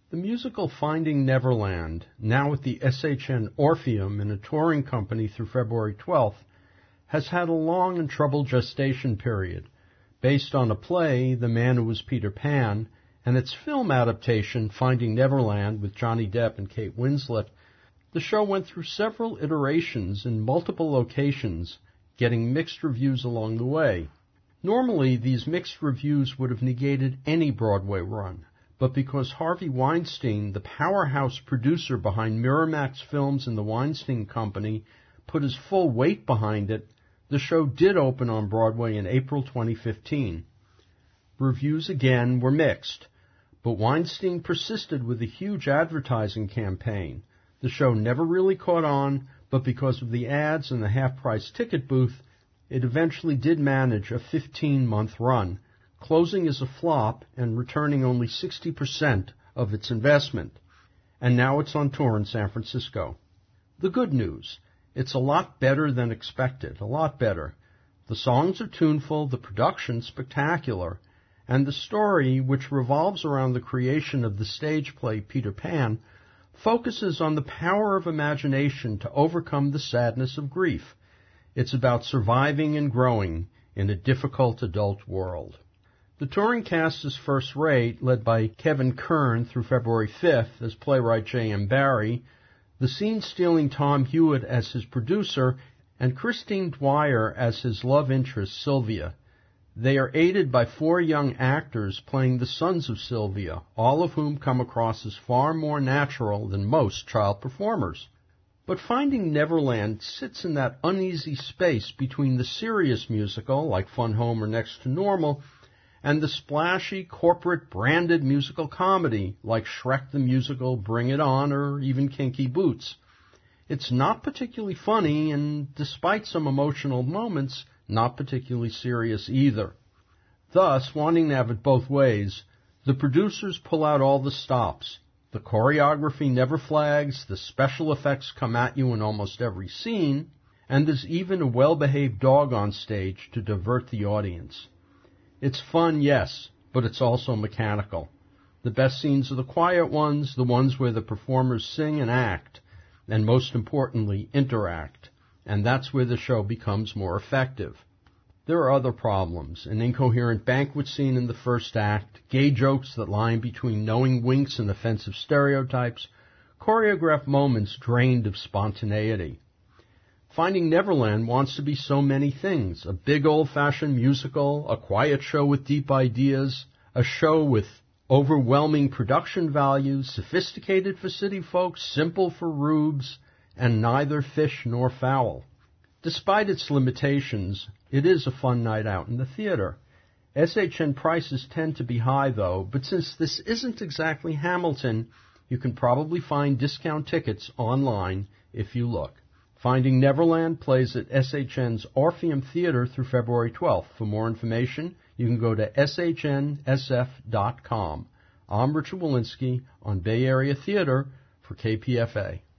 The musical Finding Neverland, now at the SHN Orpheum in a touring company through February 12th, has had a long and troubled gestation period. Based on a play, The Man Who Was Peter Pan, and its film adaptation, Finding Neverland, with Johnny Depp and Kate Winslet, the show went through several iterations in multiple locations, getting mixed reviews along the way. Normally, these mixed reviews would have negated any Broadway run, but because Harvey Weinstein, the powerhouse producer behind Miramax Films and the Weinstein Company, put his full weight behind it, the show did open on Broadway in April 2015. Reviews again were mixed, but Weinstein persisted with a huge advertising campaign. The show never really caught on, but because of the ads and the half-price ticket booth, it eventually did manage a 15-month run, closing as a flop and returning only 60% of its investment. And now it's on tour in San Francisco. The good news, it's a lot better than expected, a lot better. The songs are tuneful, the production spectacular, and the story, which revolves around the creation of the stage play Peter Pan, focuses on the power of imagination to overcome the sadness of grief. It's about surviving and growing in a difficult adult world. The touring cast is first-rate, led by Kevin Kern through February 5th as playwright J.M. Barrie, the scene-stealing Tom Hewitt as his producer, and Christine Dwyer as his love interest Sylvia. They are aided by 4 young actors playing the sons of Sylvia, all of whom come across as far more natural than most child performers. But Finding Neverland sits in that uneasy space between the serious musical, like Fun Home or Next to Normal, and the splashy, corporate, branded musical comedy, like Shrek the Musical, Bring It On, or even Kinky Boots. It's not particularly funny, and despite some emotional moments, not particularly serious either. Thus, wanting to have it both ways, the producers pull out all the stops. The choreography never flags, the special effects come at you in almost every scene, and there's even a well-behaved dog on stage to divert the audience. It's fun, yes, but it's also mechanical. The best scenes are the quiet ones, the ones where the performers sing and act, and most importantly, interact, and that's where the show becomes more effective. There are other problems, an incoherent banquet scene in the first act, gay jokes that lie in between knowing winks and offensive stereotypes, choreographed moments drained of spontaneity. Finding Neverland wants to be so many things, a big old-fashioned musical, a quiet show with deep ideas, a show with overwhelming production values, sophisticated for city folks, simple for rubes, and neither fish nor fowl. Despite its limitations, it is a fun night out in the theater. SHN prices tend to be high, though, but since this isn't exactly Hamilton, you can probably find discount tickets online if you look. Finding Neverland plays at SHN's Orpheum Theater through February 12th. For more information, you can go to shnsf.com. I'm Richard Walensky on Bay Area Theater for KPFA.